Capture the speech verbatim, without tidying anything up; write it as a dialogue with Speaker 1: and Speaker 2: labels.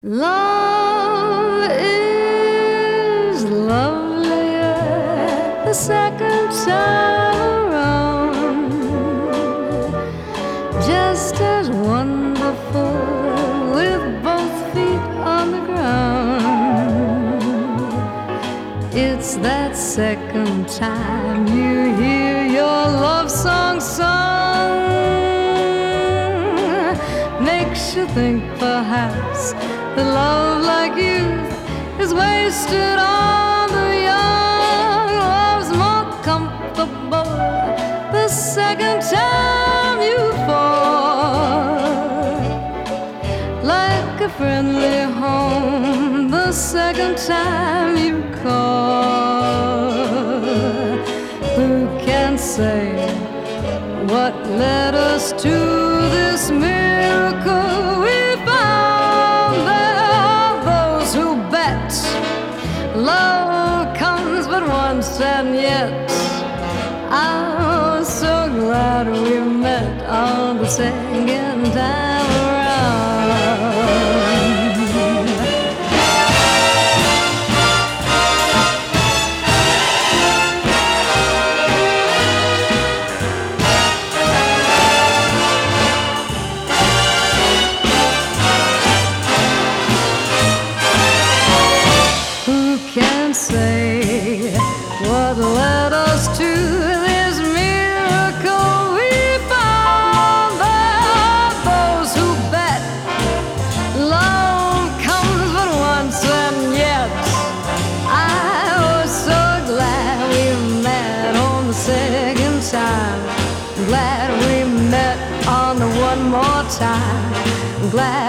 Speaker 1: Love is lovelier the second time around, just as wonderful with both feet on the ground. It's that second time you hear your love song sung, makes you think perhaps that love like youth is wasted on the young. Love's more comfortable the second time you fall, like a friendly home the second time you call. Who can say what led us to this miracle we found? Love comes but once, and yet I'm so glad we met on the second time around. Say what led us to this miracle we found. There are those who bet love comes but once, and yet I was so glad we met on the second time. Glad we met on the one more time. Glad